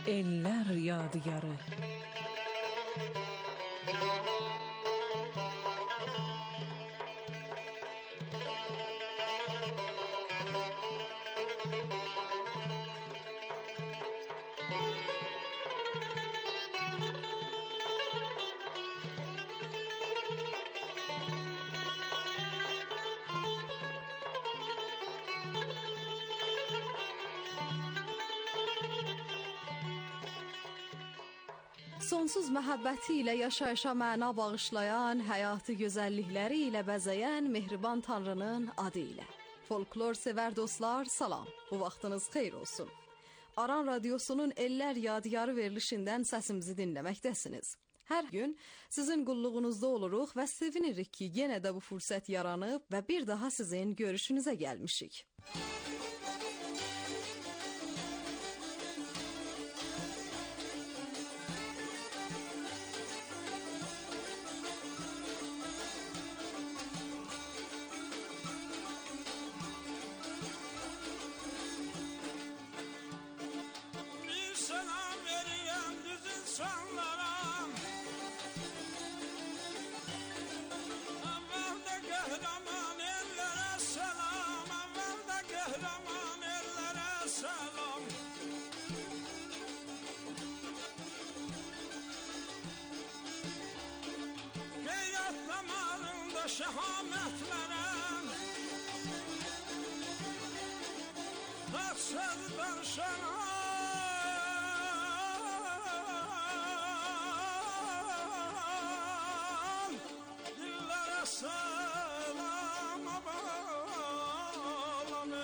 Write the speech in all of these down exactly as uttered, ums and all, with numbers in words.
Eller yadigarı. Sonsuz məhəbbəti ilə yaşayışa məna bağışlayan, həyatı gözəllikləri ilə bəzəyən mehriban Tanrının adı ilə. Folklor sevər dostlar, salam. Bu vaxtınız xeyir olsun. Aran Radiosunun Eller Yadigarı verilişindən səsimizi dinləməkdəsiniz. Hər gün sizin qulluğunuzda oluruq və sevinirik ki, yenə də bu fürsət yaranıb və bir daha sizin görüşünüzə gəlmişik. Şehametlerem Taksızdan şenam Dillere selam bağlanır.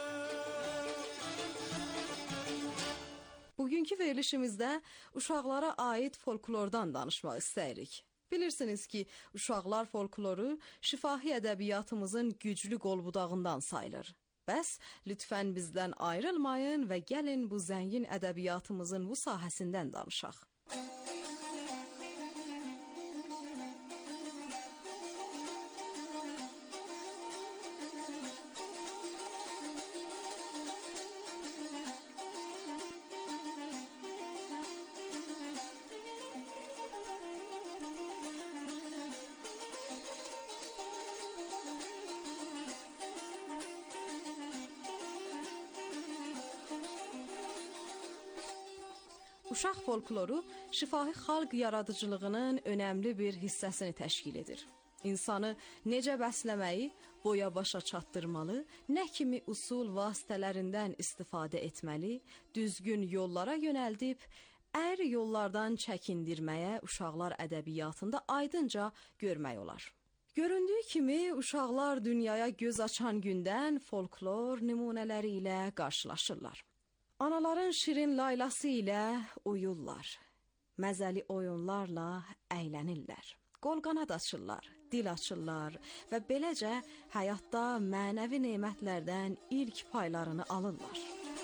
Bugünkü verilişimizdə uşaqlara aid folklordan danışmaq istəyirik. Bilirsiniz ki, uşaqlar folkloru şifahi ədəbiyyatımızın güclü qolbudağından sayılır. Bəs, lütfən bizdən ayrılmayın və gəlin bu zəngin ədəbiyyatımızın bu sahəsindən danışaq. Uşaq folkloru şifahi xalq yaradıcılığının önəmli bir hissəsini təşkil edir. İnsanı necə bəsləməyi, boya başa çatdırmalı, nə kimi usul vasitələrindən istifadə etməli, düzgün yollara yönəldib, əyri yollardan çəkindirməyə uşaqlar ədəbiyyatında aydınca görmək olar. Göründüyü kimi uşaqlar dünyaya göz açan gündən folklor nümunələri ilə qarşılaşırlar. Anaların şirin laylası ilə uyurlar, məzəli oyunlarla əylənirlər, qolqanad açırlar, dil açırlar və beləcə həyatda mənəvi nemətlərdən ilk paylarını alırlar.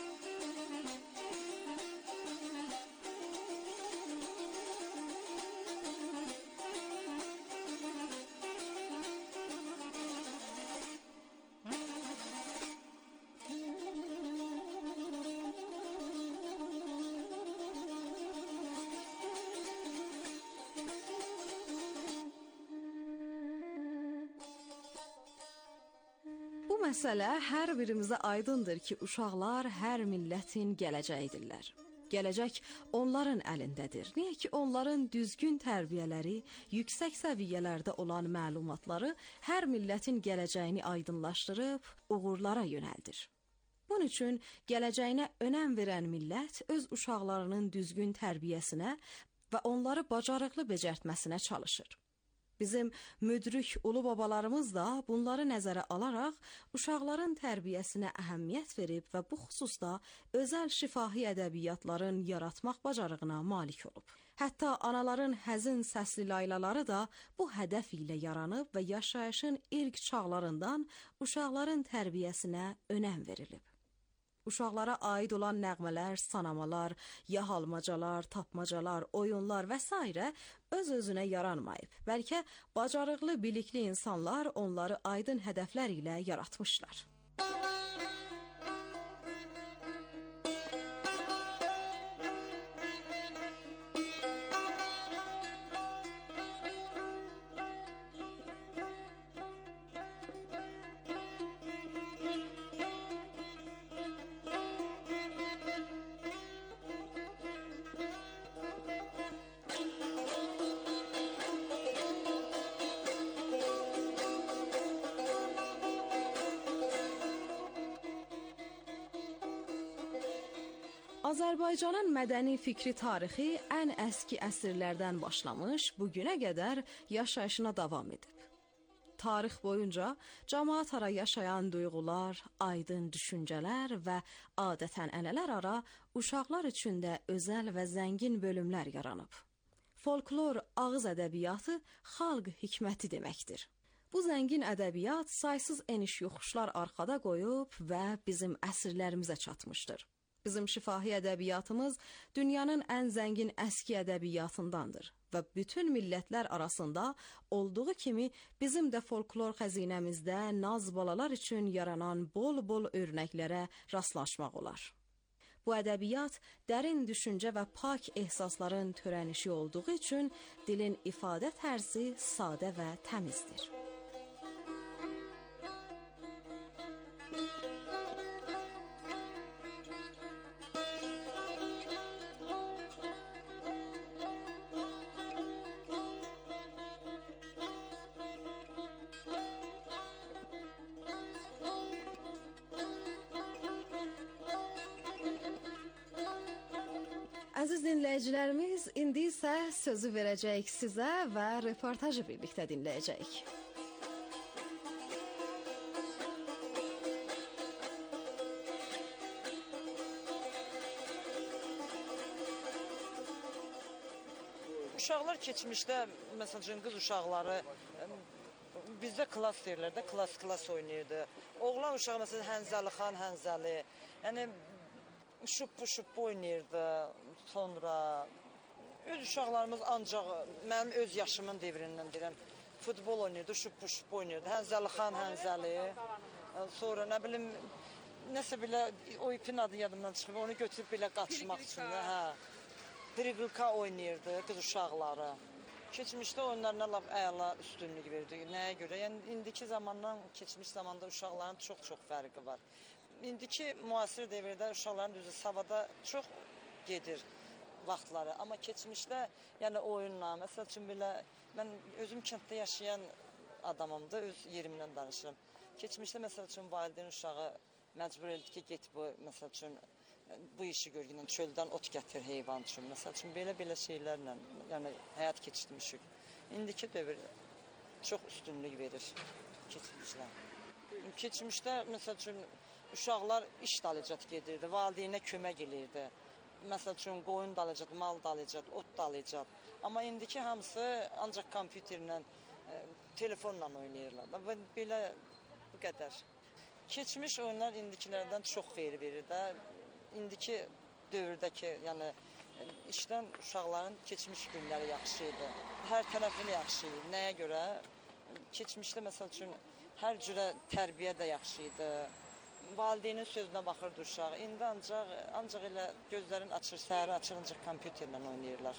Bu məsələ hər birimizə aydındır ki, uşaqlar hər millətin gələcəyidirlər. Gələcək onların əlindədir. Niyə ki, onların düzgün tərbiyələri, yüksək səviyyələrdə olan məlumatları hər millətin gələcəyini aydınlaşdırıb, uğurlara yönəldir. Bunun üçün gələcəyinə önəm verən millət öz uşaqlarının düzgün tərbiyəsinə və onları bacarıqlı becərtməsinə çalışır. Bizim müdrik ulu babalarımız da bunları nəzərə alaraq uşaqların tərbiyəsinə əhəmiyyət verib və bu xüsusda özəl şifahi ədəbiyyatların yaratmaq bacarığına malik olub. Hətta anaların həzin səsli laylaları da bu hədəf ilə yaranıb və yaşayışın ilk çağlarından uşaqların tərbiyəsinə önəm verilib. Uşaqlara aid olan nəğmələr, sanamalar, yahalmacalar, tapmacalar, oyunlar və s. öz-özünə yaranmayıb. Bəlkə bacarıqlı, bilikli insanlar onları aydın hədəflər ilə yaratmışlar. Azərbaycanın mədəni fikri tarixi ən əski əsrlərdən başlamış, bugünə qədər yaşayışına davam edib. Tarix boyunca cəmaət ara yaşayan duyğular, aydın düşüncələr və adət-ənənələr ara uşaqlar üçün də özəl və zəngin bölümlər yaranıb. Folklor ağız ədəbiyyatı xalq hikməti deməkdir. Bu zəngin ədəbiyyat saysız eniş-yoxuşlar arxada qoyub və bizim əsrlərimizə çatmışdır. Bizim şifahi ədəbiyyatımız dünyanın ən zəngin əski ədəbiyyatındandır və bütün millətlər arasında olduğu kimi bizim də folklor xəzinəmizdə naz balalar üçün yaranan bol-bol örnəklərə rastlaşmaq olar. Bu ədəbiyyat dərin düşüncə və pak ehsasların törənişi olduğu üçün dilin ifadə tərzi sadə və təmizdir. Əziz dinləyicilərimiz, indi isə sözü verəcəyik sizə və reportajı birlikdə dinləyəcəyik. Uşaqlar keçmişdə, məsələn, qız uşaqları bizdə klas deyirlər də, klas-klas oynayırdı. Oğlan uşağı, məsələn, Hənzəli xan, Hənzəli, yəni şüp-şüp oynayırdı. Sonra öz uşaqlarımız ancaq mənim öz yaşımın devrindən deyirəm, futbol oynayırdı, şüp-şüp oynayırdı. Hənzəli xan, Hənzəli. Sonra nə bilim, nəsə belə o ipin adı yadımdan çıxıb, onu götürüb belə qaçmaq üçün də, hə. Priqilka oynayırdı qız uşaqları. Keçmişdə oyunlarına laf əla üstünlük verdi. Nəyə görə? Yəni indiki zamandan keçmiş zamanda uşaqların çox-çox fərqi var. İndiki müasir devirdə uşaqların düzü savada çox gedir vaxtları. Amma keçmişdə, yəni oyunla, məsəl üçün belə, mən özüm kənddə yaşayan adamım da, öz yerimdən danışıram. Keçmişdə, məsəl üçün, valideyn uşağı məcbur edildi ki, get bu, məsəl üçün, bu işi görgünən çöldən ot gətir heyvan üçün. Məsəl üçün, belə-belə şeylərlə, yəni həyat keçirmişik. İndiki dövr çox üstünlük verir keçmişlə. Keçmişdə, məsəl üçün, uşaqlar iş dalıcat gedirdi, valideynə kömək edirdi. Məsəl üçün, qoyun dalıcat, mal dalıcat, ot dalıcat. Amma indiki hamısı ancaq kompüterlə, e, telefonla oynayırlar. Və belə bu qədər. Keçmiş oyunlar indikilərdən çox xeyir verir də. İndiki dövrdəki, yəni işdən uşaqların keçmiş günləri yaxşı idi. Hər tərəfini yaxşı idi. Nəyə görə? Keçmişdə, məsəl üçün, hər cürə tərbiyə də yaxşı idi. Valideynin sözünə baxırdı uşaq. İndi ancaq, ancaq elə gözlərin açır, səhəri açır, ancaq kompüterlə oynayırlar.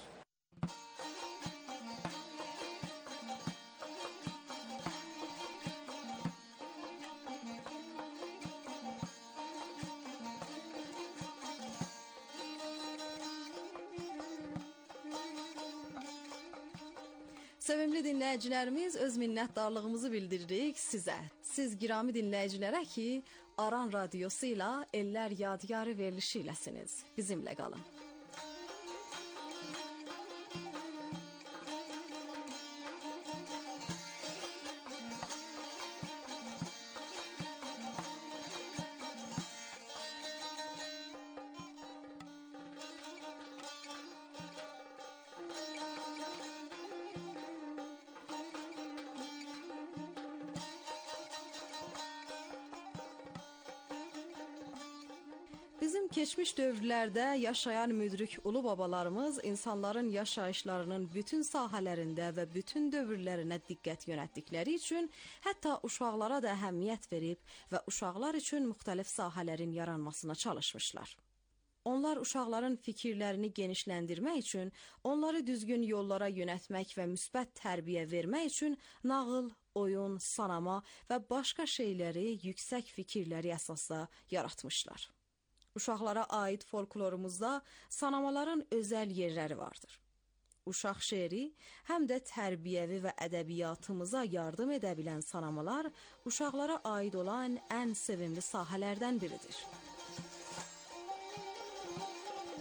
Sevimli dinləyicilərimiz, öz minnətdarlığımızı bildiririk sizə. Siz girami dinləyicilərə ki, Aran Radiosu ilə Ellər Yadigarı verilişi iləsiniz. Bizimlə qalın. Bizim keçmiş dövrlərdə yaşayan müdrik ulu babalarımız insanların yaşayışlarının bütün sahələrində və bütün dövrlərinə diqqət yönətdikləri üçün hətta uşaqlara da əhəmiyyət verib və uşaqlar üçün müxtəlif sahələrin yaranmasına çalışmışlar. Onlar uşaqların fikirlərini genişləndirmək üçün, onları düzgün yollara yönətmək və müsbət tərbiyə vermək üçün nağıl, oyun, sanama və başqa şeyləri yüksək fikirləri əsasda yaratmışlar. Uşaqlara aid folklorumuzda sanamaların özəl yerləri vardır. Uşaq şeiri həm də tərbiyəvi və ədəbiyyatımıza yardım edə bilən sanamalar uşaqlara aid olan ən sevimli sahələrdən biridir.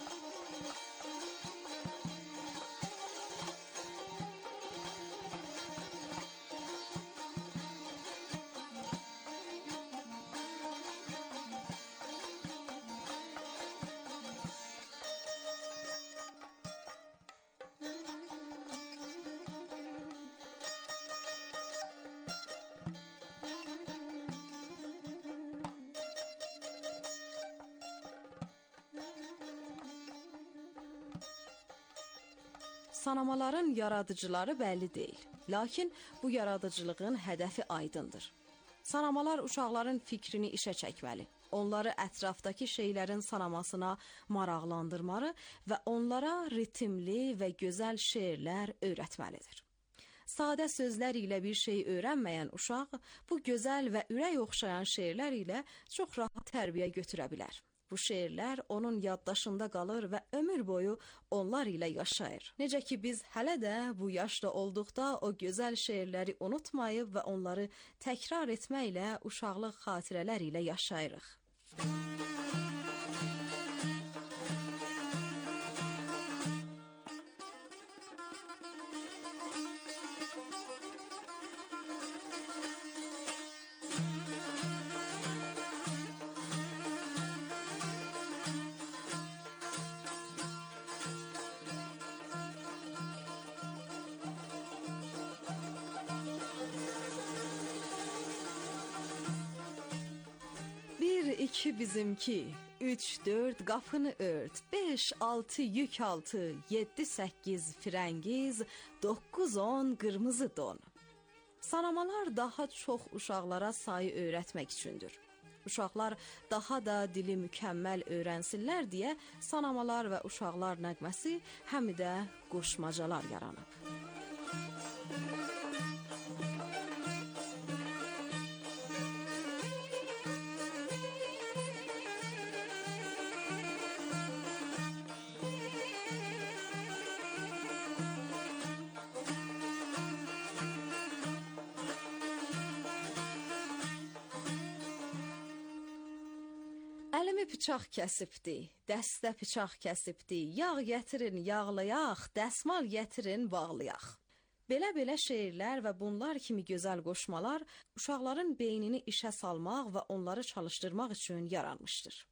Sanamaların yaradıcıları bəlli deyil. Lakin bu yaradıcılığın hədəfi aydındır. Sanamalar uşaqların fikrini işə çəkməli, onları ətrafdakı şeylərin sanamasına maraqlandırmalı və onlara ritmli və gözəl şeirlər öyrətməlidir. Sadə sözlər ilə bir şey öyrənməyən uşaq bu gözəl və ürək oxşayan şeirlər ilə çox rahat tərbiyə götürə bilər. Bu şeirlər onun yaddaşında qalır və ömür boyu onlar ilə yaşayır. Necə ki biz hələ də bu yaşda olduqda o gözəl şeirləri unutmayıb və onları təkrar etməklə uşaqlıq xatirələr ilə yaşayırıq. Bir, iki bizimki, üç, dört qapını ört, beş, altı yük altı, yeddi, səkkiz firəngiz, doqquz, on qırmızı don. Sanamalar daha çox uşaqlara sayı öyrətmək üçündür. Uşaqlar daha da dili mükəmməl öyrənsinlər deyə sanamalar və uşaqlar nəğməsi həm də qoşmacalar yaranıb. Əlimi bıçaq kəsibdi, dəstə bıçaq kəsibdi, yağ gətirin yağlayaq, dəsmal gətirin bağlayaq. Belə-belə şeirlər və bunlar kimi gözəl qoşmalar uşaqların beynini işə salmaq və onları çalışdırmaq üçün yaranmışdır.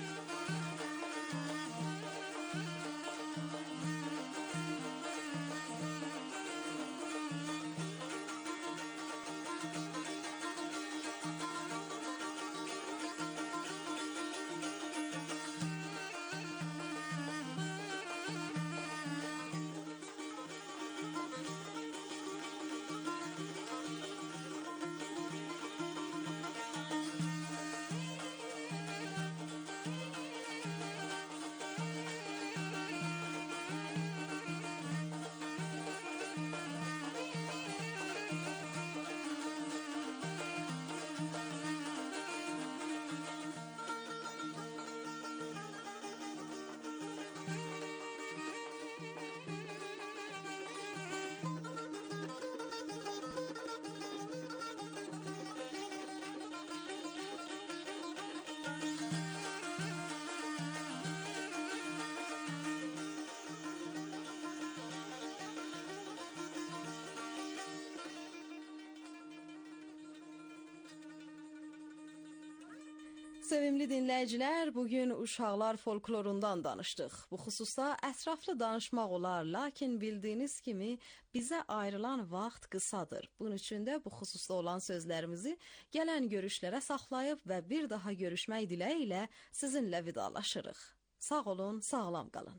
Sevimli dinləyicilər, bugün uşaqlar folklorundan danışdıq. Bu xüsusda ətraflı danışmaq olar, lakin bildiyiniz kimi bizə ayrılan vaxt qısadır. Bunun üçün də bu xüsusda olan sözlərimizi gələn görüşlərə saxlayıb və bir daha görüşmək diləyi ilə sizinlə vidalaşırıq. Sağ olun, sağlam qalın.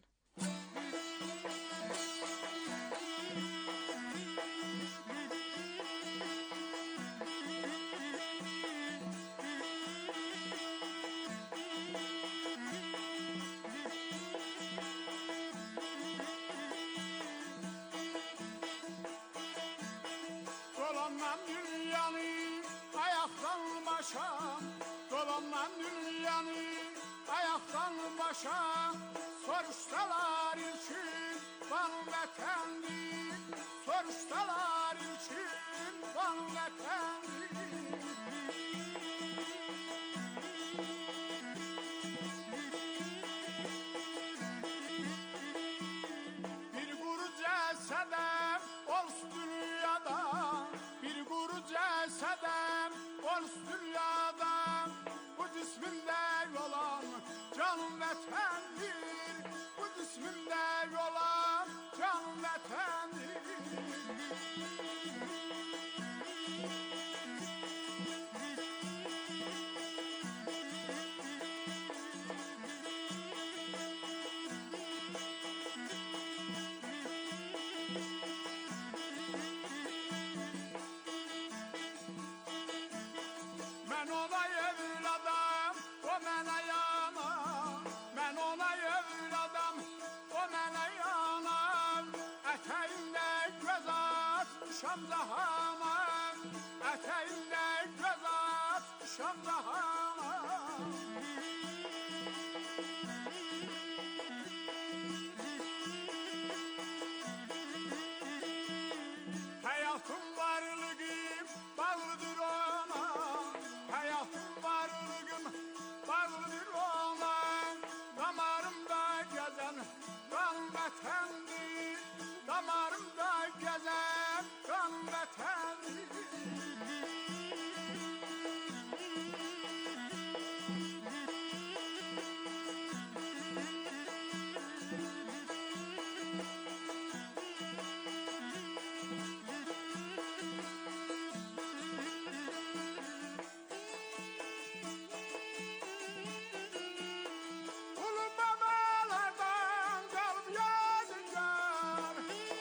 Dolanmam dünyanı ayaktan başa, dolanmam dünyanı ayaktan başa. Soruşsalar için van vətəndir, soruşsalar için van vətəndir. Bir quru cəsədəm olsun dünyada, bir quru cəsədəm olsun dünyada. Bu cismində olan canım vətəndir, bu cismində olan canım vətəndir. Yüreğine göz atmışam cahana. Hayatım varlığım bağlıdır ona. Hayatım varlığım bağlıdır ona. Damarımda gezen kan vatandır. Damarımda gezen kan vatandır. Ulu babalardan kalb yadigar.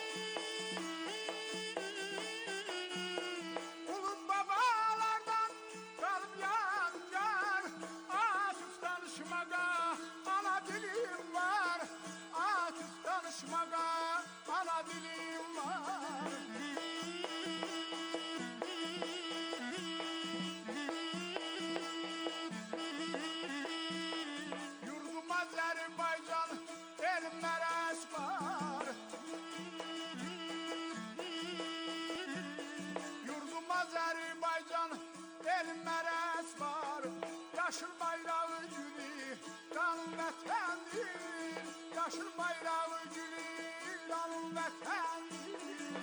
Ulu babalardan kalb yadigar. Atıf danışmaga ana dilim var. Atıf danışmaga ana dilim var. Yurdum Azerbaycan elim meres var. Yurdum Azerbaycan elim meres var. Yaşıl bayrağı gülü kanun vatandır. Yaşıl bayrağı gülü kanun vatandır.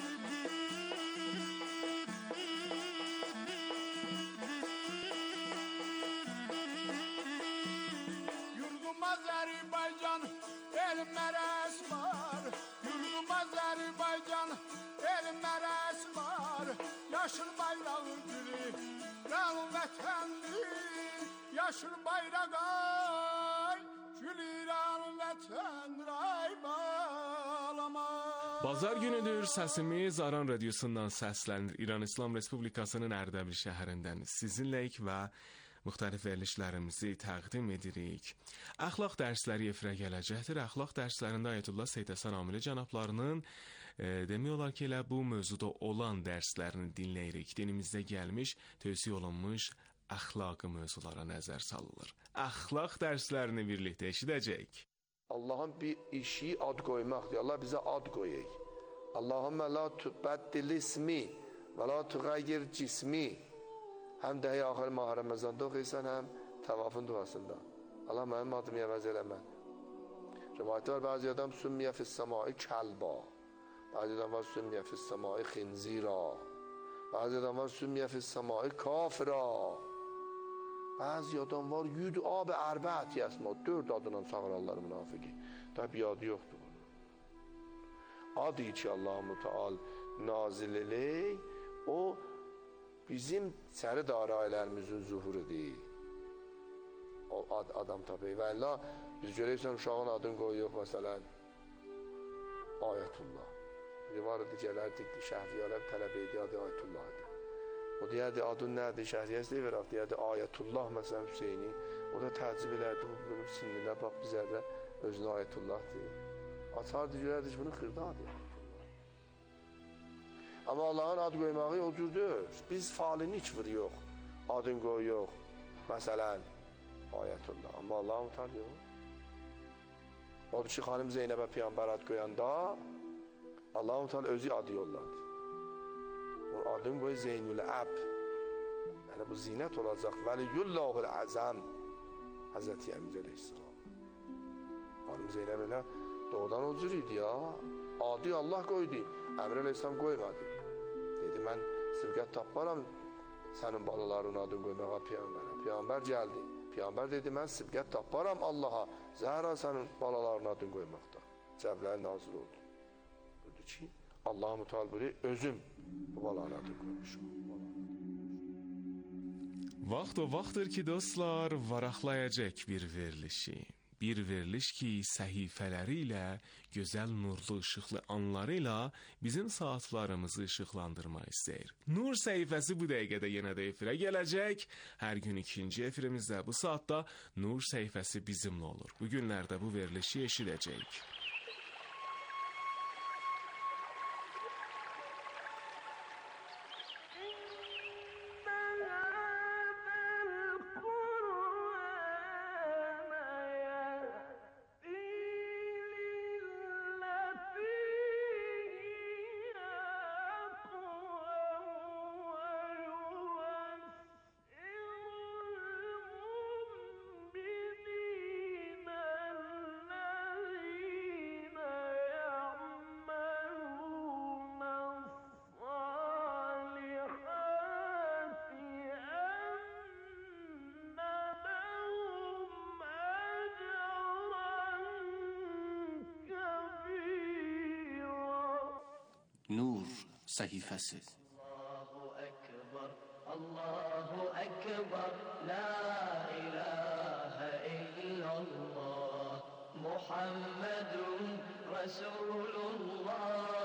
Yurdum Azerbaycan elim meres var. Yurdum Azerbaycan elim meres var. Yaşıl bayrağı gülü kanun vatandır. Yaşıl bayrak ay gülü kanun vatandır ay bağlama. Bazar günüdür, səsimiz Aran Radiosundan səslənir. İran İslam Respublikasının Ərdəbil şəhərindən sizinləyik və müxtəlif verilişlərimizi təqdim edirik. Əxlaq dərsləri efirə gələcəkdir. Əxlaq dərslərində Ayətullah Seyid Həsən Amili cənablarının e, demək olar ki, elə bu mövzuda olan dərslərini dinləyirik. Dinimizdə gəlmiş, tövsiyə olunmuş əxlaqi mövzulara nəzər salınır. Əxlaq dərslərini birlikdə eşidəcəyik. Allah'ın bir işi ad koymaktır. Allah bize ad koyuyor. Allahümme la tubeddil ismi ve la tugayyir cismi. Hem de ahir mah Ramazan'da okuysan hem tavafın duasında. Allah benim adımı yemez eleme. Rivayette var, bazı adam sümmiye fis semai kelba. Bazı adam var sümmiye fis semai khinzira. Bazı adam var sümmiye fis semai kafira. Bazı adam var yüd ab erbat yasma. Dört adından çağırırlar münafiki. Tabi adı yoktu bunun. Adı ki Allah-u Teala nazil eley, o bizim seri darayelerimizin zuhuru değil. O ad, adam tabi. Ve Allah biz görürsen uşağın adını koyuyor mesela Ayetullah. Bir var idi gelerdik şehriyalar talep ediyor adı Ayetullah'dı. O deyərdi adın nədir, şəhriyəsi deyir, deyərdi Ayətullah məsələn Hüseyni. O da təəccüb elərdi, bu bunun sinninə bax bizə də özünə Ayətullah deyir. Açardı, görərdi ki, bunu xırda adı Ayətullah. Amma Allahın ad qoymağı o cürdür. Biz falini heç bir yox, adın qoy yox. Məsələn, Ayətullah. Amma Allah'ın utar yox. Odur ki, xanım Zeynəbə Peyğəmbər ad qoyanda Allah'ın utar özü adı yolladı. O adın qoy Zeynül Əb. Yəni bu zinət olacaq. Vəliyullahul Əzəm Həzrəti Əmir Əleyhisselam. Xanım Zeynəb elə doğudan o cür idi ya. Adı Allah qoydu. Əmir Əleyhisselam qoymadı. Dedi, mən sibqət taparam sənin balaların adını qoymağa Peyğəmbərə. Peyğəmbər gəldi. Peyğəmbər dedi, mən sibqət taparam Allaha. Zəhra sənin balaların adını qoymaqda. Cəblər nazil oldu. Dedi ki, Allah-u Teala buyuruyor, özüm bu balanı adını koymuşum. Vaxt o vaxtdır ki, dostlar, varaqlayacaq bir verilişi. Bir veriliş ki, səhifələri ilə, gözəl nurlu işıqlı anları ilə bizim saatlarımızı işıqlandırmaq istəyir. Nur səhifəsi bu dəqiqədə yenə də efirə gələcək. Hər gün ikinci efirimizdə bu saatda Nur səhifəsi bizimlə olur. Bu günlərdə bu verilişi eşidəcəyik. səhifəsi. Allahu Ekber, la ilahe illallah, Muhammedun Resulullah,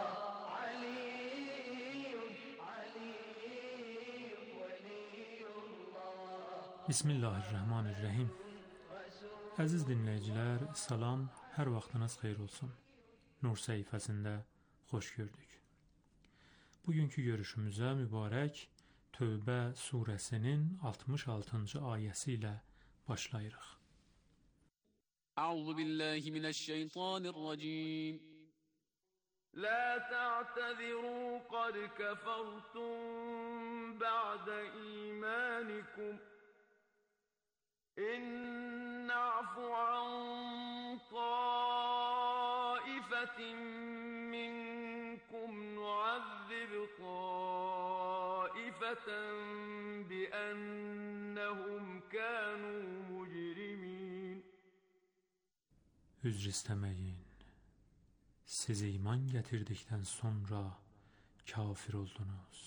Aliyyun, Aliyyun, Veliyullah. Bismillahirrahmanirrahim. Əziz dinləyicilər, salam, hər vaxtınız xeyir olsun. Nur səhifəsində xoş gördük. Bugünkü görüşümüzə mübarək Tövbə surəsinin altmış altıncı ayəsi ilə başlayırıq. Əuzu billahi minəşşeytanirracim. La ta'təziru qad kəfərtum ba'də imanikum. İn na'fu an ta'ifatin minkum nu'azzib ta'ifatan bi'annahum kanu mujrimin. Üzr istəməyin. Siz iman gətirdikdən sonra kafir oldunuz.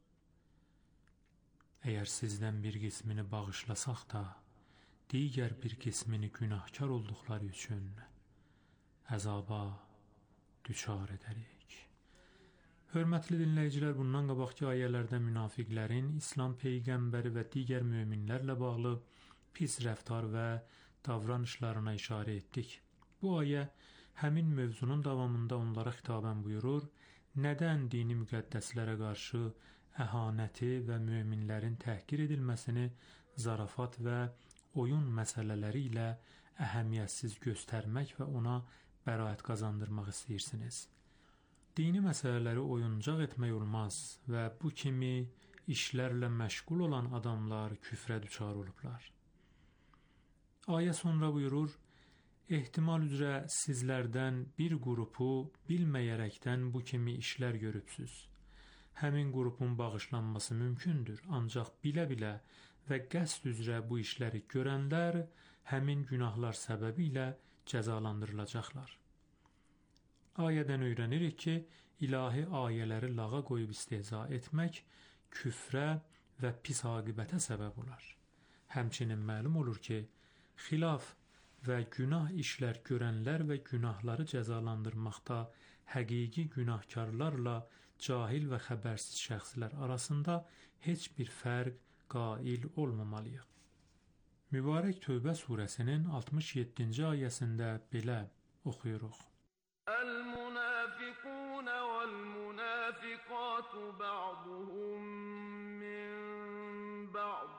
Əgər sizdən bir qismini bağışlasaq da, digər bir qismini günahkar olduqları üçün əzaba düçar edərik. Hörmətli dinləyicilər, bundan qabaqki ayələrdə münafiqlərin İslam peyğəmbəri və digər möminlərlə bağlı pis rəftar və davranışlarına işarə etdik. Bu ayə həmin mövzunun davamında onlara xitabən buyurur, nədən dini müqəddəslərə qarşı əhanəti və möminlərin təhqir edilməsini zarafat və oyun məsələləri ilə əhəmiyyətsiz göstərmək və ona bəraət qazandırmaq istəyirsiniz. Dini məsələləri oyuncaq etmək olmaz və bu kimi işlərlə məşğul olan adamlar küfrə düçar olublar. Ayə sonra buyurur, ehtimal üzrə sizlərdən bir qrupu bilməyərəkdən bu kimi işlər görübsüz. Həmin qrupun bağışlanması mümkündür, ancaq bilə-bilə və qəsd üzrə bu işləri görənlər həmin günahlar səbəbi ilə cəzalandırılacaqlar. Ayədən öyrənirik ki, ilahi ayələri lağa qoyub istehza etmək küfrə və pis aqibətə səbəb olar. Həmçinin məlum olur ki, xilaf və günah işlər görənlər və günahları cəzalandırmaqda həqiqi günahkarlarla cahil və xəbərsiz şəxslər arasında heç bir fərq qail olmamalıyıq. Mübarək Tövbə surəsinin altmış yeddinci ayəsində belə oxuyuruq. El-munafiqun vel-munafiqatu ba'duhum min ba'd.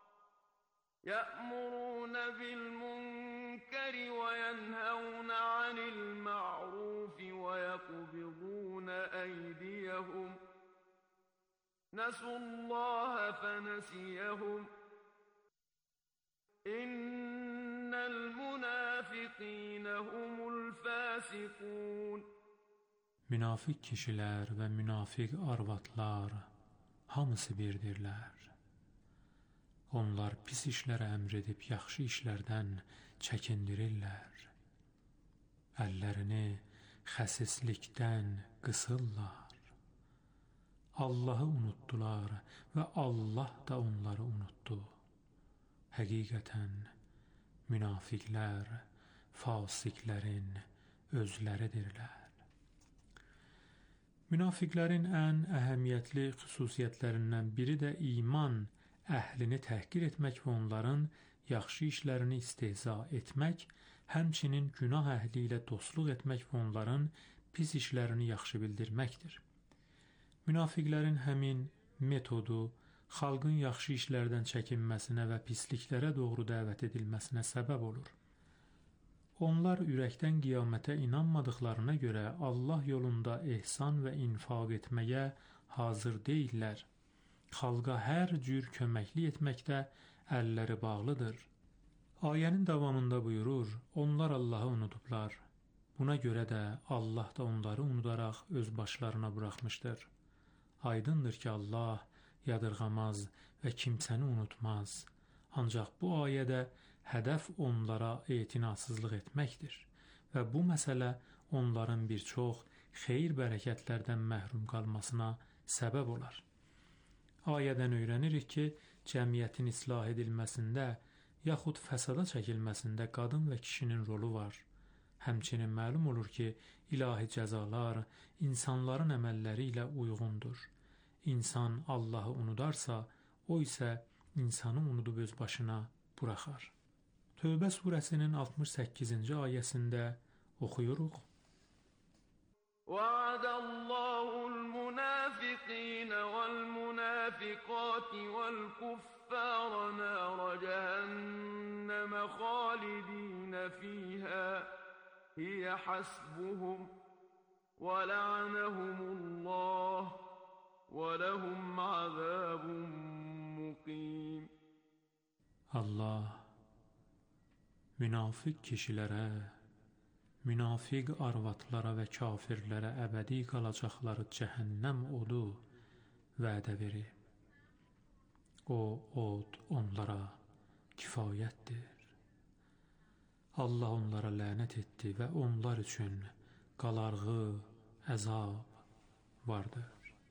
Ya'muruna bil-munkari ve yenhevna anil-ma'rufi ve yakbiduna eydiyahum. Nasullaha fenasiyahum. İnnel munafiqine humul fasiqun. Münafiq kişilər və münafiq arvadlar hamısı birdirlər. Onlar pis işlərə əmr edib yaxşı işlərdən çəkindirirlər. Əllərini xəsislikdən qısırlar. Allahı unutdular və Allah da onları unutdu. Həqiqətən münafiqlər fasiqlərin özləridirlər. Münafiqlərin ən əhəmiyyətli xüsusiyyətlərindən biri də iman əhlini təhqir etmək və onların yaxşı işlərini istehza etmək, həmçinin günah əhli ilə dostluq etmək və onların pis işlərini yaxşı bildirməkdir. Münafiqlərin həmin metodu xalqın yaxşı işlərdən çəkinməsinə və pisliklərə doğru dəvət edilməsinə səbəb olur. Onlar ürəkdən qiyamətə inanmadıqlarına görə Allah yolunda ehsan və infaq etməyə hazır deyillər. Xalqa hər cür köməklik etməkdə əlləri bağlıdır. Ayənin davamında buyurur, onlar Allahı unudublar. Buna görə də Allah da onları unudaraq öz başlarına buraxmışdır. Aydındır ki, Allah yadırğamaz və kimsəni unutmaz. Ancaq bu ayədə hədəf onlara etinasızlıq etməkdir və bu məsələ onların bir çox xeyir bərəkətlərdən məhrum qalmasına səbəb olar. Ayədən öyrənirik ki, cəmiyyətin islah edilməsində yaxud fəsada çəkilməsində qadın və kişinin rolu var. Həmçinin məlum olur ki, ilahi cəzalar insanların əməlləri ilə uyğundur. İnsan Allahı unudarsa, o isə insanı unudub öz başına buraxar. Tövbə surəsinin altmış səkkizinci ayəsində oxuyuruq. وعد الله المنافقين والمنافقات والكفار نار جهنم خالدين فيها هي حسبهم ولعنهم الله ولهم عذاب مقيم. Allah münafiq kişilərə, münafiq arvadlara və kafirlərə əbədi qalacaqları cəhənnəm odu vədə verir. O od onlara kifayətdir. Allah onlara lənət etdi və onlar üçün qalarğı, əzab vardır.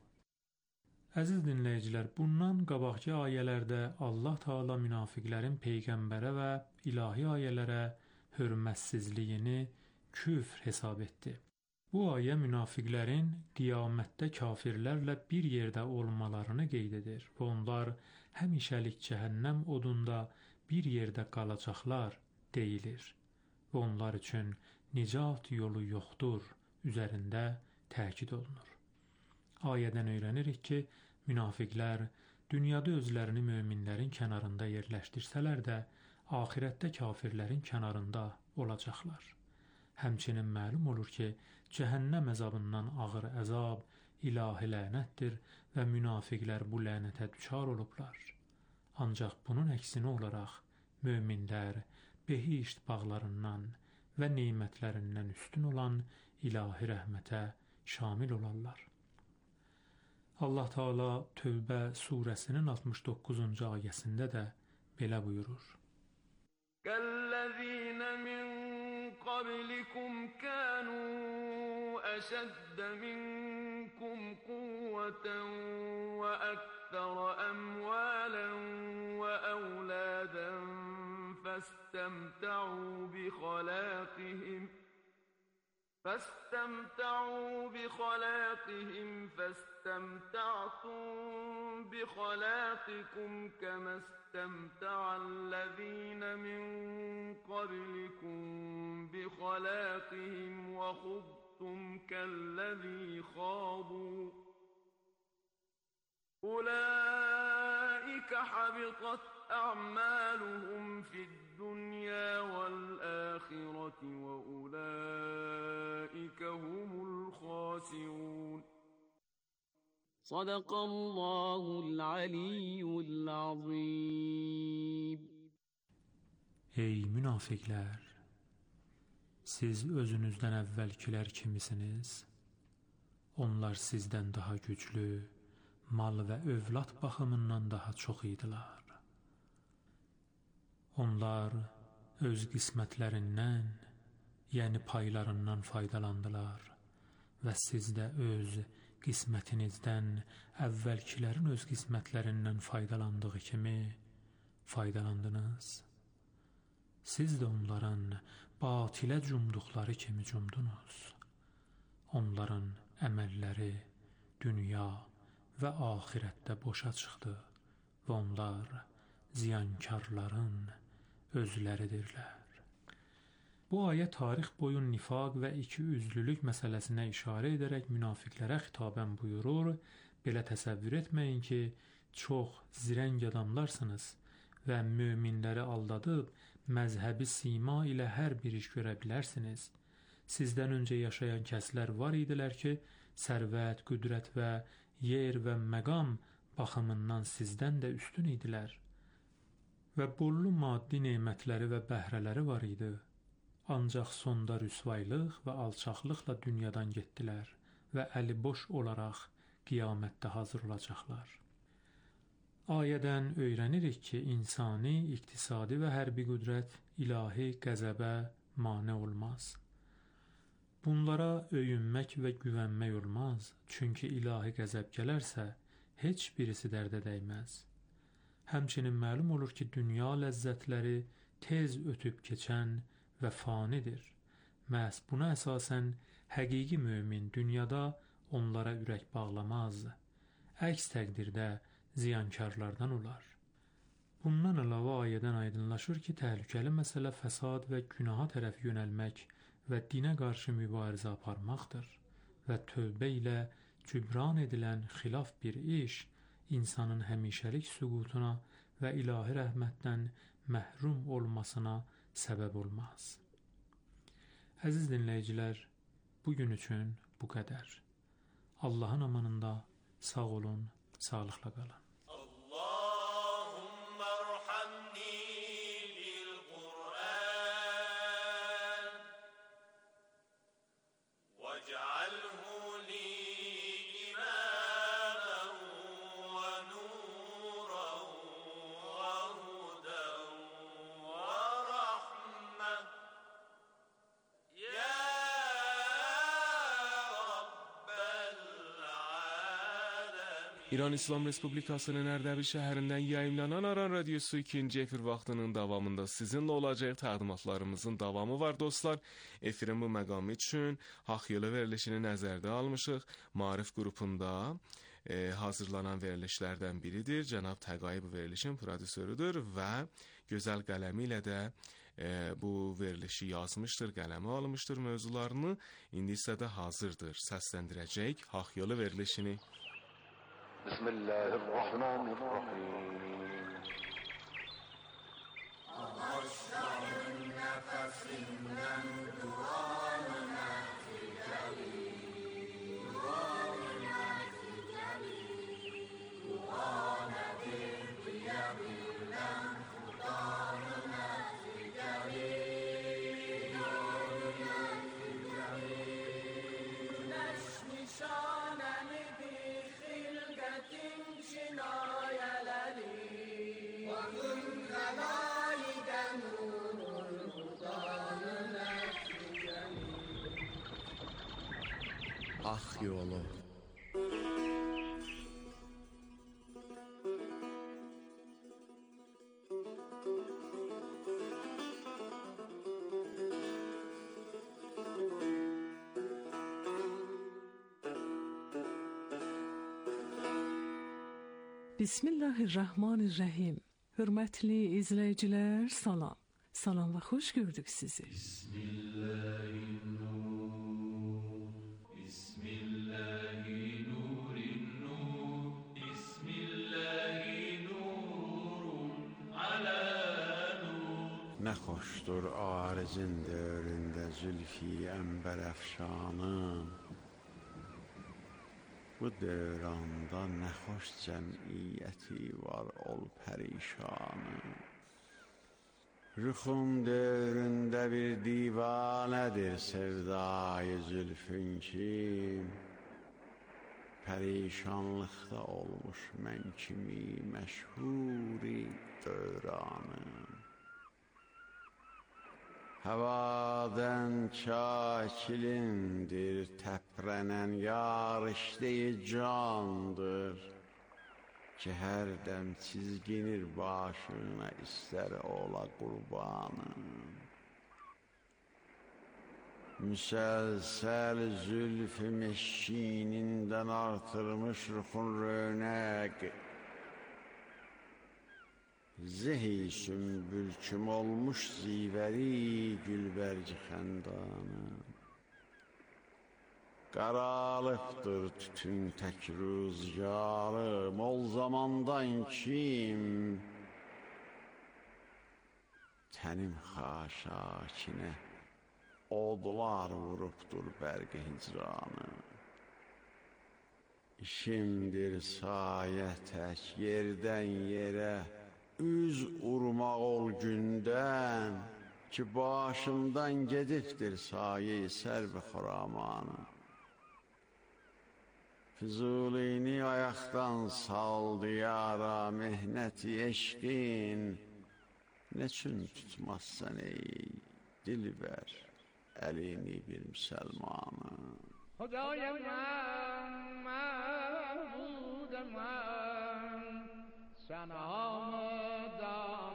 Əziz dinləyicilər, bundan qabaqki ayələrdə Allah Taala münafiqlərin peyğəmbərə və ilahi ayələrə hörmətsizliyini küfr hesab etdi. Bu ayə münafiqlərin qiyamətdə kafirlərlə bir yerdə olmalarını qeyd edir və onlar həmişəlik cəhənnəm odunda bir yerdə qalacaqlar deyilir və onlar üçün nicat yolu yoxdur üzərində təkid olunur. Ayədən öyrənirik ki, münafiqlər dünyada özlərini möminlərin kənarında yerləşdirsələr də, axirətdə kafirlərin kənarında olacaqlar. Həmçinin məlum olur ki, cəhənnəm əzabından ağır əzab ilahi lənətdir və münafiqlər bu lənətə düçar olublar. Ancaq bunun əksinə olaraq, möminlər behişt bağlarından və neymətlərindən üstün olan ilahi rəhmətə şamil olarlar. Allah Taala Tövbə surəsinin altmış doqquzuncu ayəsində də belə buyurur. كَالَّذِينَ مِنْ قَبْلِكُمْ كَانُوا أَشَدَّ مِنْكُمْ قُوَّةً وَأَكْثَرَ أَمْوَالًا وَأَوْلَادًا فَاسْتَمْتَعُوا بِخَلَاقِهِمْ فاستمتعوا بخلاقهم فاستمتعتم بخلاقكم كما استمتع الذين من قبلكم بخلاقهم وخضتم كالذي خاضوا أولئك حبطت أعمالهم في الدنيا والآخرة وأولئك هم الخاسرون. صدق الله العلي العظيم. Ey münafiqlər! Siz özünüzdən əvvəlkilər kimisiniz? Onlar sizdən daha güclü, mal və övlad baxımından daha çox idilər. Onlar öz qismətlərindən, yəni paylarından faydalandılar və siz də öz qismətinizdən əvvəlkilərin öz qismətlərindən faydalandığı kimi faydalandınız. Siz də onların batilə cumduqları kimi cumdunuz. Onların əməlləri dünya və axirətdə boşa çıxdı və onlar ziyankarların özləridirlər. Bu ayə tarix boyu nifaq və ikiyüzlülük məsələsinə işarə edərək münafiqlərə xitabən buyurur, belə təsəvvür etməyin ki, çox zirəng adamlarsınız və möminləri aldadıb məzhəbi sima ilə hər bir iş görə bilərsiniz. Sizdən öncə yaşayan kəslər var idilər ki, sərvət, qüdrət və yer və məqam baxımından sizdən də üstün idilər və bollu maddi nemətləri və bəhrələri var idi. Ancaq sonda rüsvaylıq və alçaqlıqla dünyadan getdilər və əli boş olaraq qiyamətdə hazır olacaqlar. Ayədən öyrənirik ki, insani, iqtisadi və hərbi qüdrət ilahi qəzəbə mane olmaz. Bunlara öyünmək və güvənmək olmaz, çünki ilahi qəzəb gələrsə, heç birisi dərdə dəyməz. Həmçinin məlum olur ki, dünya ləzzətləri tez ötüb keçən və fanidir. Məhz buna əsasən həqiqi mömin dünyada onlara ürək bağlamaz. Əks təqdirdə ziyankarlardan olar. Bundan əlavə ayədən aydınlaşır ki, təhlükəli məsələ fəsad və günaha tərəf yönəlmək və dinə qarşı mübarizə aparmaqdır və tövbə ilə cübran edilən xilaf bir iş insanın həmişəlik süqutuna və ilahi rəhmətdən məhrum olmasına səbəb olmaz. Əziz dinləyicilər, bugün üçün bu qədər. Allahın amanında sağ olun, sağlıqla qalın. İran İslam Respublikasının Ərdəbil şəhərindən yayımlanan Aran Radiosu ikinci efir vaxtının davamında sizinlə olacaq təqdimatlarımızın davamı var dostlar. Efirin bu məqamı üçün Haqq Yolu verilişini nəzərdə almışıq. Maarif qrupunda e, hazırlanan verilişlərdən biridir. Cənab Təqayi bu verilişin prodüsörüdür və gözəl qələmi ilə də e, bu verilişi yazmışdır, qələmi almışdır mövzularını. İndi isə də hazırdır. Səsləndirəcək Haqq Yolu verilişini. Bismillahirrahmanirrahim. Ağaçların nefesinden duanı neticeli, duanı neticeli, dua nedir diyebilem, Kur'an-ı neticeli, duanı neticeli, güneş nişanemidir. Cinayeleri Vakın kalaiden nurul hudanı neticeli. Haqq Yolu. Bismillahirrahmanirrahim. Hörmətli izləyicilər, salam. Salam və xoş gördük sizi. Bismillahirrahmanirrahim. Bismillahirrahmanirrahim. Bismillahirrahmanirrahim. Ala nur. Nə xoşdur arizin dövründə zülfi ənbər əfşanım. Bu dövranda nə xoş cəmiyyəti var ol pərişanım. Rüxun dövründə bir divanədir sevdayı zülfün ki, pərişanlıqda olmuş mən kimi məşhuri dövranım. Havadan çakilindir, təprənən yarışdeyi candır ki, hər dəm çizginir başına istər ola qurbanım. Müsəlsəl zülfü meşkinindən artırmış ruxun rönəq, zehi sümbül kim olmuş zivəri gülbərci xəndanım. Qaralıqdır tütün tək rüzgarım, ol zamandan kim tənim xaşakinə odlar vurubdur bərqi hicranım. İşimdir sayə tək yerdən yerə üz urmaq ol gündən ki, başımdan gedibdir sayə-i sərv-i xuramanım. Füzulini ayaqdan saldı yara mehnəti eşqin, neçün tutmazsan ey dilbər əlini bir müsəlmanın. خدای من معبود من سلام دام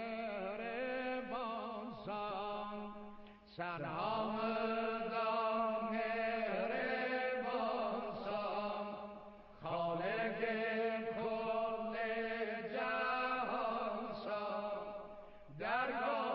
مهربان سان سلام دام مهربان سان خالق کل جهان سان درگاه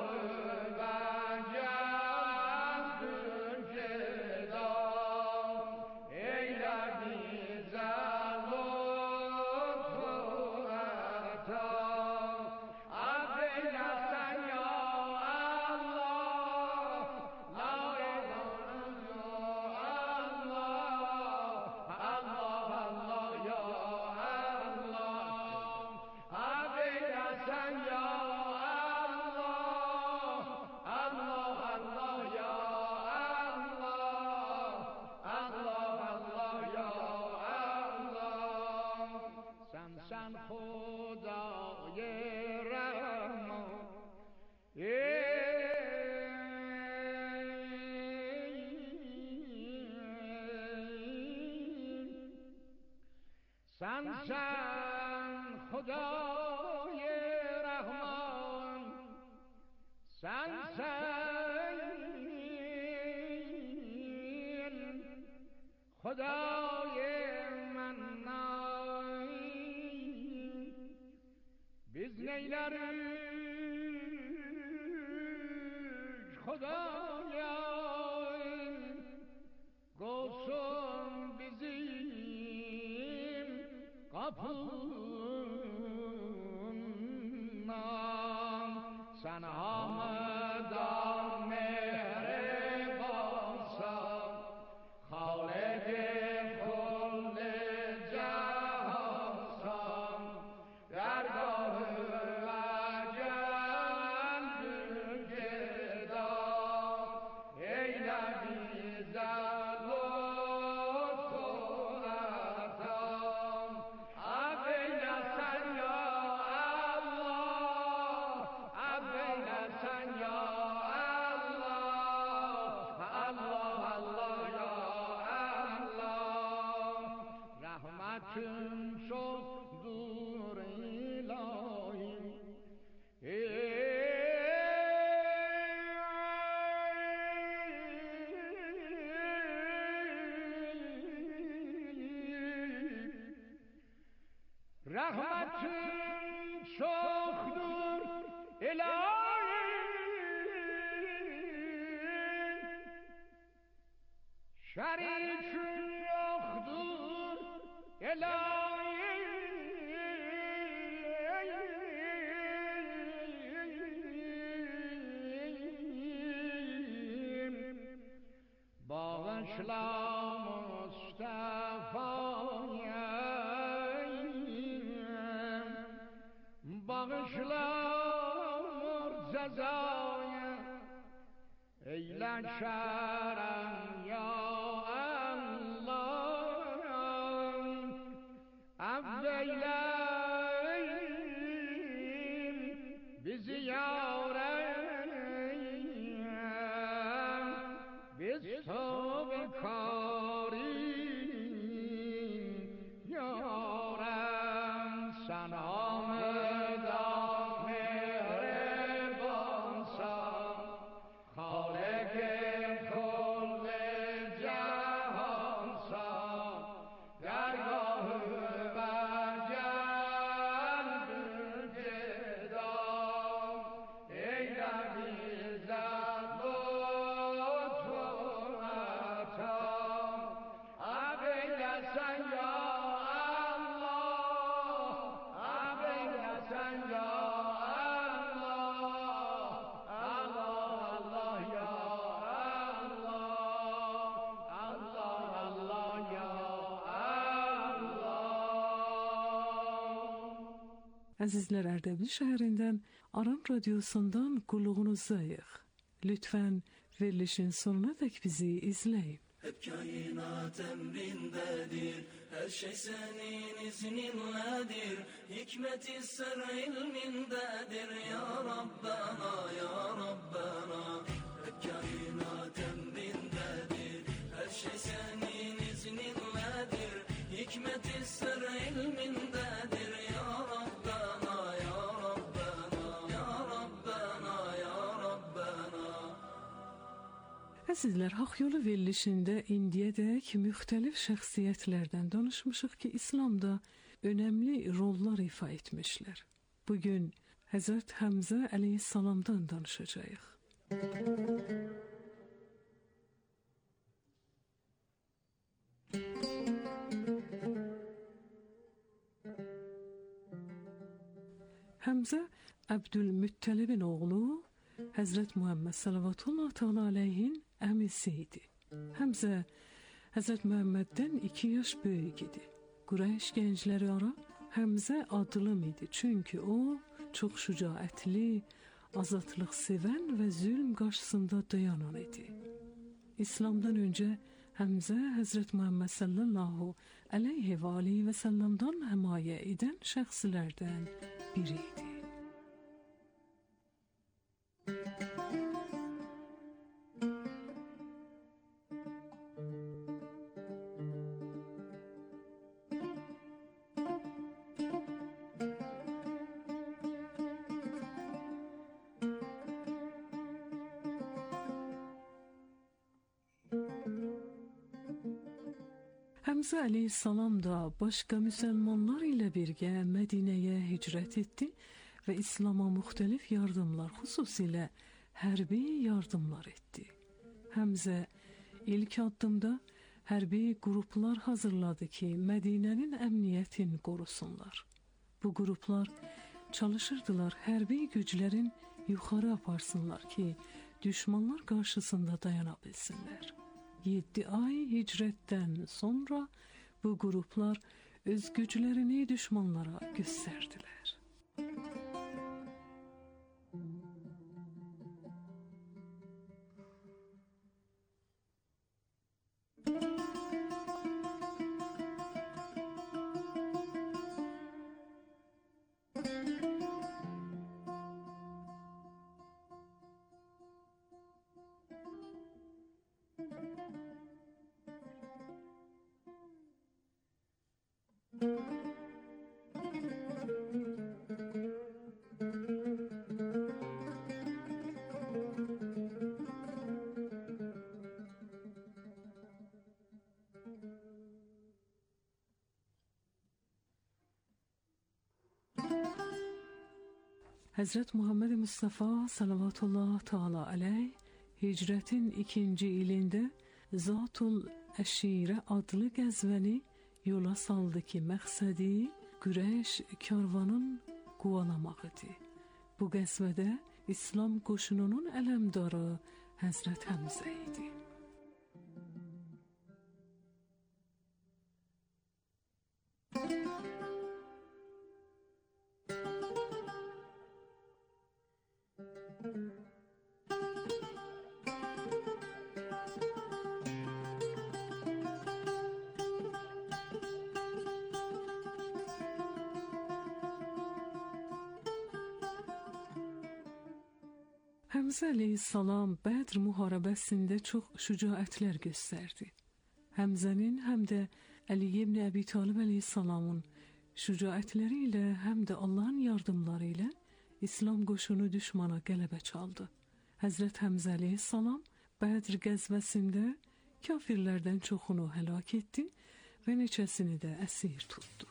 سن سن خدای رحمان سن سن خدای منان biz neylerik Xudaya Qolsun bizim kapından Sen hamdan mehrebansan Xalq-i kul cahansan Dergah-ı rahmetin çoktur ilahi şerikin yoktur ilahi bağışla Mustafa'ya bağışla murzazaya eyle şerem ya Allah affeyle bizi yarem biz tövbe karin yarem sana Əzizlər, Ərdəbil şəhərindən Aran radiosundan qulluğunuzdayıq. Lütfen verilişin sonuna dek bizi izleyin. Hep kainat emrindedir, her şey senin izninledir. Hikmet-i sır ilmindedir ya Rabbena, ya Rabbena. Hep kainat emrindedir. sır ilmindedir ya Rabbena ya Rabbena ya Rabbena ya Rabbena. Əzizlər, Haqq Yolu verilişində indiyədək müxtəlif şəxsiyyətlərdən danışmışıq ki, İslamda önəmli rollar ifa etmişlər. Bugün Həzrət Həmzə əleyhissalamdan danışacağıq. Həmzə Əbdülmüttəlibin oğlu Həzrət Muhammed sallallahu teala aleyhin əmisi idi. Həmzə Həzrət Muhammeddən iki yaş böyük idi. Qureyş gəncləri ara Həmzə adılım idi. Çünki o çox şücaətli, azadlıq sevən və zülm qarşısında dayanan idi. İslamdan öncə Həmzə Həzrət Muhammed sallallahu aleyhi və aleyhi və səlləmdən həmayə edən şəxslərdən biri idi. Həmzə əleyhissalam da başqa müsəlmanlar ilə birgə Mədinəyə hicrət etdi və İslama müxtəlif yardımlar, xüsusilə hərbi yardımlar etdi. Həmzə ilk addımda hərbi qruplar hazırladı ki, Mədinənin əmniyyətini qorusunlar. Bu qruplar çalışırdılar hərbi güclərin yuxarı aparsınlar ki, düşmanlar qarşısında dayana bilsinlər. Yeddi ay hicrətdən sonra bu qruplar öz güclərini düşmanlara göstərdilər. Həzrət Muhammed Mustafa sallallahu teala aleyh hicrətin ikinci ilində Zatul Əşirə adlı qəzvəni yola saldı ki, məqsədi Qureyş karvanın qovalamaq idi. Bu qəzvədə İslam qoşununun ələmdarı Həzrət Həmzə idi. Həmzə əleyhissalam Bədr müharibəsində çox şücaətlər göstərdi. Həmzənin həm də Əli ibn Əbi Talib əleyhissalamın şücaətləri ilə həm də Allahın yardımları ilə İslam qoşunu düşmana qələbə çaldı. Həzrət Həmzə əleyhissalam Bədr qəzvəsində kafirlərdən çoxunu həlak etdi və neçəsini də əsir tutdu.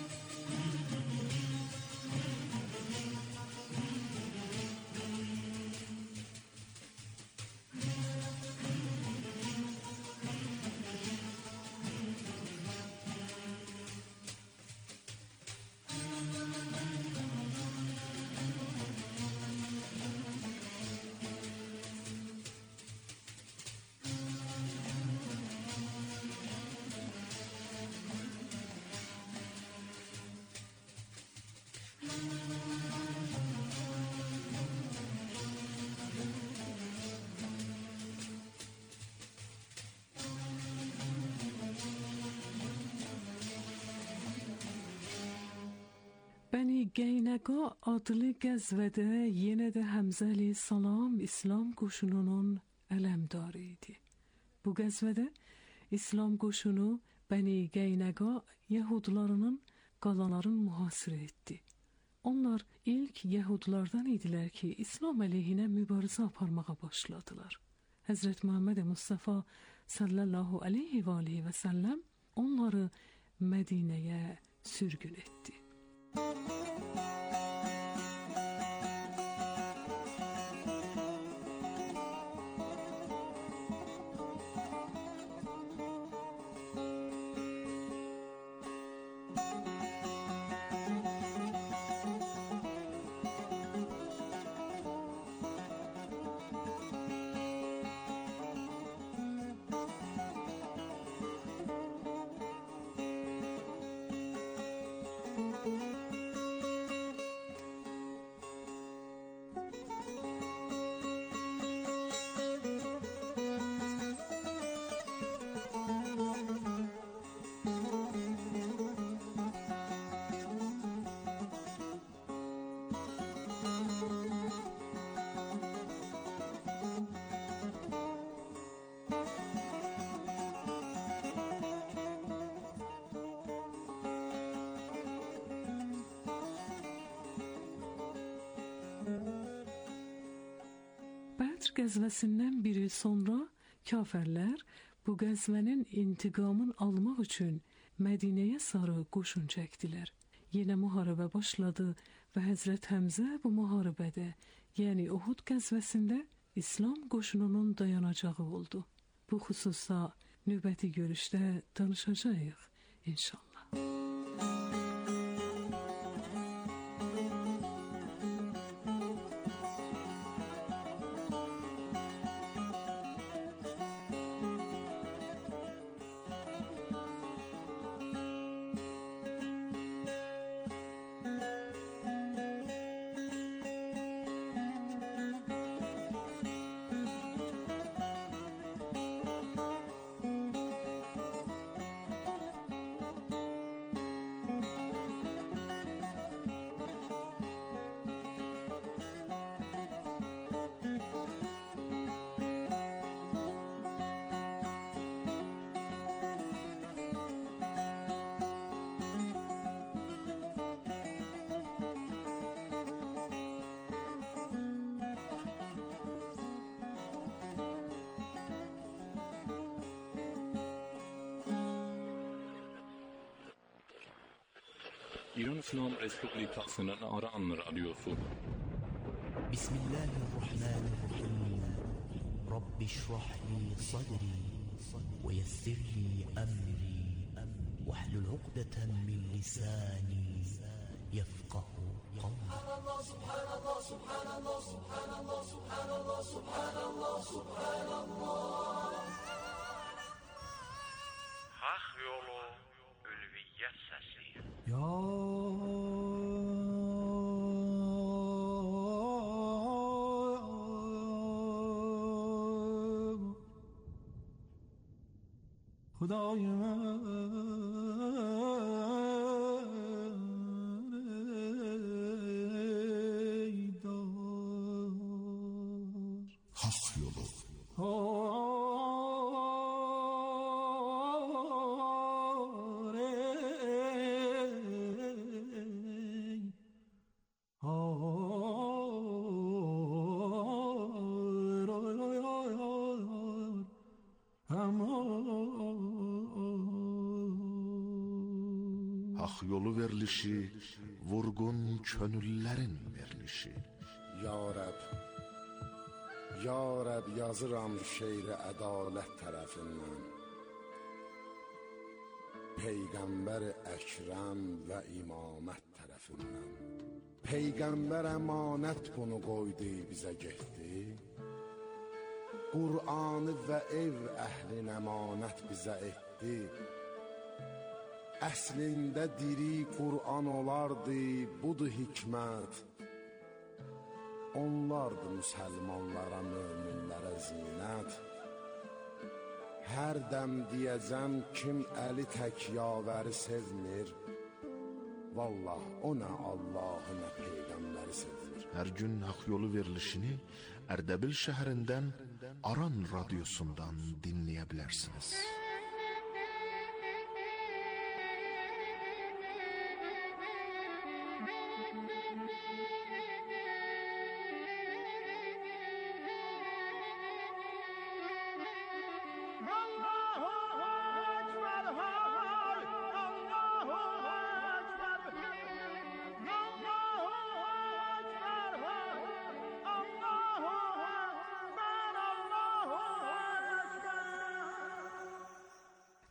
Bəni Qeynaqa adlı qəzvədə yenə də Həmzə əleyhissalam İslam qoşununun ələmdarı idi. Bu qəzvədə İslam qoşunu Bəni Qeynaqa Yahudilərinin qalanların mühasirə etdi. Onlar ilk Yahudilərdən idilər ki, İslam əleyhinə mübarizə aparmağa başladılar. Həzrət Muhammed Mustafa sallallahu aleyhi və aleyhi və səlləm onları Mədinəyə sürgün etdi. Bədr qəzvəsindən bir il sonra kafirlər bu qəzvənin intiqamını almaq üçün Mədinəyə sarı qoşun çəkdilər. Yenə müharibə başladı və Həzrət Həmzə bu müharibədə, yəni Uhud qəzvəsində İslam qoşununun dayanacağı oldu. Bu xüsusda növbəti görüşdə danışacağıq inşallah. İran İslam Respublikasının Aran Radyosu. Bismillahirrahmanirrahim. Rabbi şrah li sadri ve yessir li emri ve hlul uqdeten min lisani yefqahu qawli. Subhanallah, subhanallah, subhanallah, subhanallah, subhanallah, subhanallah, subhanallah. Hak yolu ülviyyət səsi. Ya Xudayım Hak yolu. Hak yolu verilişi, vurgun könüllərin verilişi. Ya Rəb, Ya Rəb yazıram şeiri ədalət tərəfindən. Peyğəmbər Əkrəm və imamət tərəfindən. Peyğəmbər əmanət bunu qoydu bizə getdi. Qur'anı və ev əhlin əmanət bizə etdi. Əslində diri Qur'an olardı, budur hikmət. Onlardı müsəlmanlara, möminlərə zinət. Hər dəm deyəcəm kim əli tək yavəri sevmir. Vallah o nə Allahı nə Peyğəmbəri sevmir. Hər gün hak yolu verilişini Ərdəbil şəhərindən Aran radyosundan dinləyə bilərsiniz.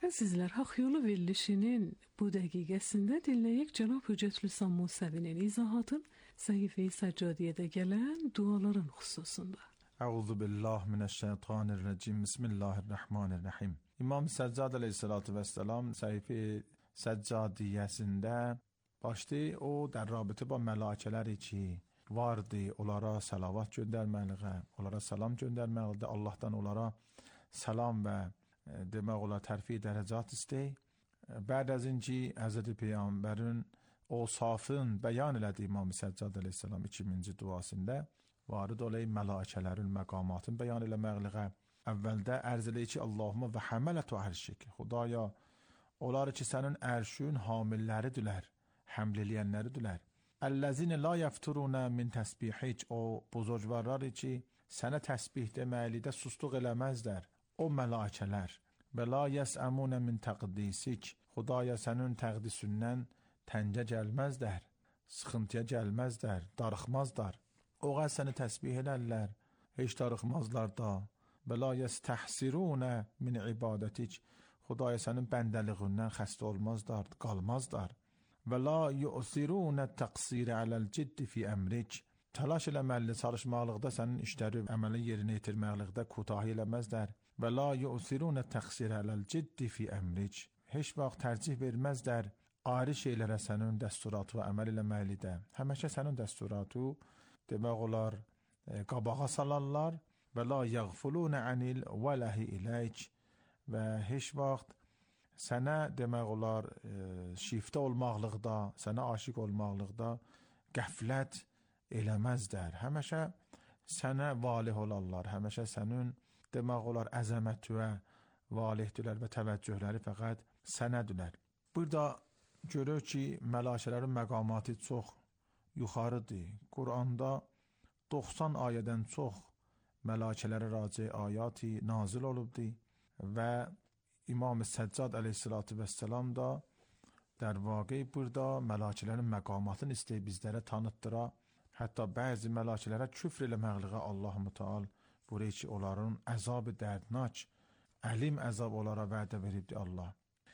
Əzizlər, Haqq Yolu verilişinin bu dəqiqəsində dinləyək Cənab Hüccətülüslam Musəvinin izahatın səhifə-i Səccadiyyədə gələn duaların xüsusunda. Əuzu billah minəşşeytanirracim. Bismillahirrahmanirrahim. İmam Səccad əleyhissalatu vesselam səhifə-i Səccadiyyəsində başlayır o در رابطه با mələkələri ki vardı, onlara salavat göndərməliyə, onlara salam göndərməlidir. Allahdan onlara salam və demək olar tərfi dərəcat istəyir. Bəd az inki Həzrəti Peyğəmbərin o safın bəyan elədi İmam Səccad əleyhissalam ikinci duasında varid olayı mələkələrin məqamatını bəyan eləməliyə. Əvvəldə ərz eləyir ki, Allahumma və həmələtü ərşik. Xudaya, onlar ki sənin ərşün hamilləridirlər, həml eləyənləridirlər. Əlləzine la yəfturuna min təsbihik. O buzurgvarları ki sənə təsbih deməklikdə susluq eləməzlər. O mələkələr və la yəsəmunə min təqdisik. Xudaya sənin təqdisündən təncə gəlməzlər, sıxıntıya gəlməzlər, darıxmazlar. O qəz səni təsbih edərlər, heç darıxmazlar da. Və la yəstəhsirunə min ibadətik. Xudaya sənin bəndəliğindən xəstə olmazlar, qalmazlar. Və la yu'sirunə təqsirə aləl ciddi fi əmrik. Təlaş eləməli, çalışmalıqda sənin işləri əməli yerinə yetirməliqdə kutahi eləməzlər. Və la yu'sirunə təqsirə aləl ciddi fi əmrik. Heç vaxt tərcih verməzlər ayrı şeylərə sənin dəsturatı və əməl eləməlidə. Həmişə sənin dəsturatı demək olar e, qabağa salarlar. Və la yəğfulunə anil vələhi iləyk. Və heç vaxt sənə demək olar e, şifdə olmaqlıqda, sənə aşiq olmaqlıqda qəflət eləməzlər. Həmişə sənə valih olarlar. Həmişə sənin demək olar əzəmətüə valihdirlər və təvəccühləri fəqət sənədülər. Burada görür ki, mələkələrin məqamatı çox yuxarıdır. Quranda doxsan ayədən çox mələkələrə raci ayati nazil olubdur və İmam Səccad əleyhissalatu vesselam da در واقع burada mələkələrin məqamatını istəyir bizlərə tanıtdıra. Hətta bəzi mələkələrə küfr eləməkliyə Allah Müteal buraya ki, onların əzabı dərdnak, əlim əzab onlara vədə veribdir Allah.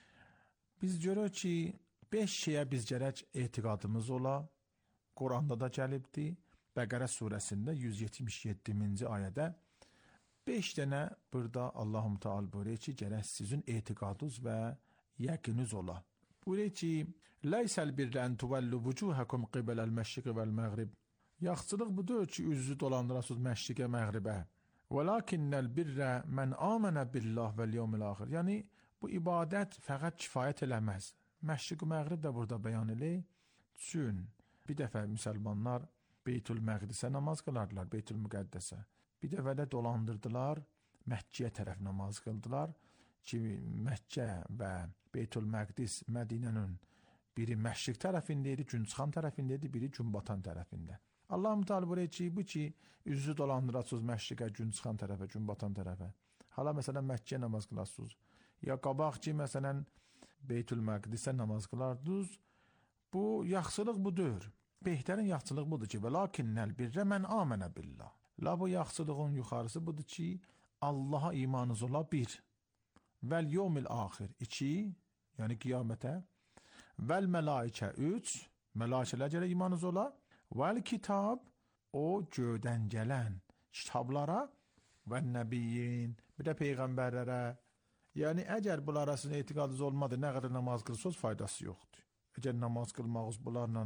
Biz görür ki, beş şeyə biz gərək etiqadımız ola, Quranda da gəlibdir. Bəqərə surəsində yüz yetmiş yeddinci ayədə beş dənə burada Allah Müteal buraya ki, gərək sizin etiqadınız və yəqiniz ola. Buraya ki, Leysəl birrən tuvəllu vucuhakum qibələl məşriq vəl məğrib. Yaxçılıq budur ki, üzü dolandırasınız məşriqə, məğribə. Vəlakinnəl birrə mən amənə billah vəl yevmil axir. Yəni, bu ibadət fəqət kifayət eləməz. Məşriq məğrib də burada bəyan eləyir. Çün, bir dəfə müsəlmanlar Beytül Məqdisə namaz qılardılar, Beytül Müqəddəsə. Bir dəfə də dolandırdılar, Məkkiyə tərəf namaz qıldılar ki, Məkkə və Beytül Məqdis Mədinənin biri məşriq tərəfində idi, gün çıxan tərəfində idi, biri gün batan tərəfində. Allah Müteal buraya ki, bu ki, üzü dolandırasınız məşriqə, gün çıxan tərəfə, gün batan tərəfə. Hala məsələn Məkkiyə namaz qılasınız. Ya qabaq ki, məsələn Beytül Məqdisə namaz qılardınız. Bu yaxşılıq budur. Behtərin yaxşılıq budur ki, vəlakinnəl birrə mən amənə billah. La bu yaxşılığın yuxarısı budur ki, Allaha imanınız ola bir. Vəl yevmil axir iki, yəni qiyamətə. Vəl mələikə üç, mələkələrə görə imanınız ola. Vəl kitab, o göydən gələn kitablara və nəbiyyin, bir də peyğəmbərlərə. Yəni, əgər bunlar arasında etiqadınız olmadı, nə qədər namaz qılsınız, faydası yoxdur. Əgər namaz qılmağınız bunlarla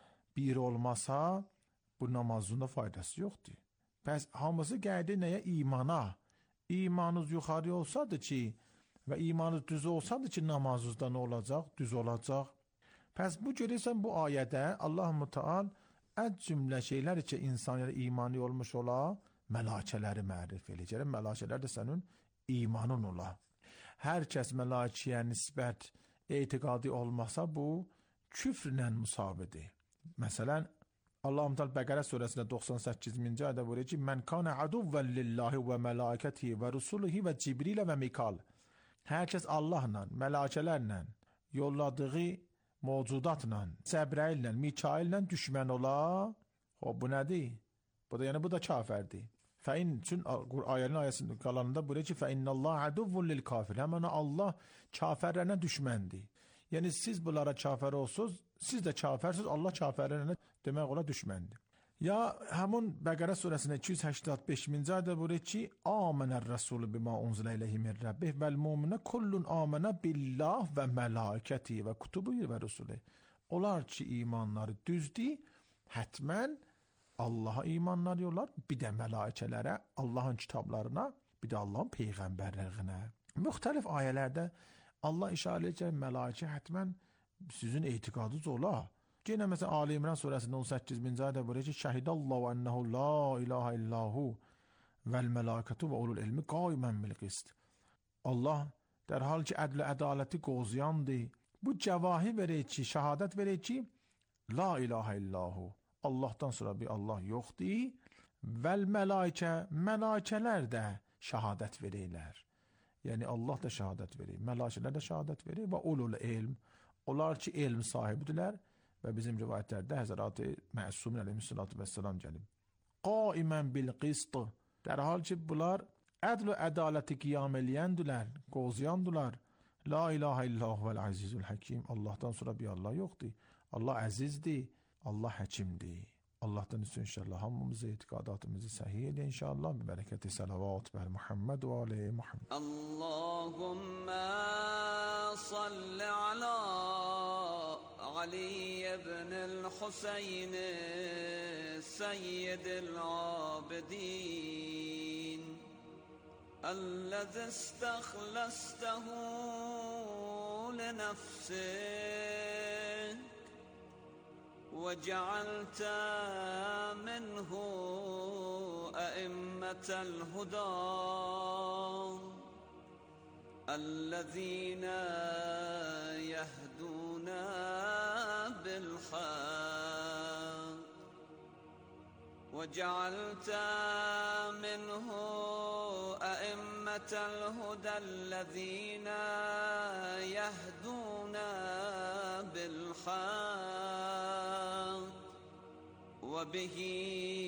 bir olmasa, bu namazın da faydası yoxdur. Bəs hamısı gəldi nəyə? İmana. İmanınız yuxarı olsadı ki, və imanınız düz olsadı ki, namazınızda nə olacaq? Düz olacaq. Bəs bu görürsən bu ayədə Allah Müteal ət cümlə şeylər ki, insanlara imani olmuş ola, mələkələri mərif eləyəcək. Mələkələr də sənin imanın ola. Hər kəs mələkəyə nisbət etiqadi olmasa, bu küfrlə müsabidir. Məsələn, Allah Müteal Bəqərə surəsində doxsan səkkizinci ayədə buyurur ki, "Mən kana aduvvan lillahi və mələikətihi və rusulihi və Cibrilə və Mikal." Hər kəs Allahla, mələkələrlə, yolladığı mövcudatla, Cəbraillə, Mikaillə düşmən ola. O, bu nədir? Bu da yəni bu da kafirdir. Fein çün ayetin ayesinin kalanında buyuruyor ki fe innallah aduvvun lil kafir. Hemen Allah kafirlerine düşməndi. Yəni siz bunlara kafir olsunuz, siz də kafirsiniz, Allah kafirlərine demək ola düşməndi. Ya həmin Bəqərə surəsində iki yüz səksən beşinci ayədə buyuruyor ki Amener Rasul bima unzila ileyhi min rabbih vel mu'minu kullun amana billah ve melaiketi ve kutubi ve rusuli. Onlar ki imanları düzdü, hətmən Allah'a imanlar yollar, bir də mələikələrə, Allahın kitablarına, bir də Allahın peyğəmbərlərinə. Müxtəlif ayələrdə Allah işarə edir ki, mələikə hətmən sizin etiqadınız ola. Yenə məsələn Ali İmran surəsində on səkkizinci ayədə buyurur ki, Şəhidallahu ennehu la ilahe illahu vel mələkətu və ulul ilmi qaimən bil qist. Allah dərhal ki ədl ədaləti qozuyandır. Bu cəvahi verir ki, şəhadət verir ki, la ilahe illahu. Allah'tan sonra bir Allah yoxdur. Vel melaike, melaikeler de şehadet verirler. Yani Allah da şehadet verir. Melaikeler de şehadet verir. Ve ulul ilm. Onlar ki ilm sahibidirler. Ve bizim rivayetlerde Hazreti Ma'sumun aleyhissalatu vesselam gelip. Qaimen bil qist. Derhal ki bunlar adl-ı adaleti qiyam eləyəndirlər, qozuyandılar. La ilahe illallah vel azizul hakim. Allah'tan sonra bir Allah yoxdur. Allah əzizdir. Allah həkimdir. Allah'tan üstün inşallah hamımızı etiqadatımızı səhih eyle inşallah. Bir bereketi salavat ve Muhammed ve aleyhi Muhammed. Allahümme salli ala Ali ibn Hüseyin seyyidil abidin. الذي استخلصته لنفسك وجعلت منه أئمة الهدى الذين يهدون بالحق وجعلت منه أئمة الهدى الذين يهدون بالحق وبه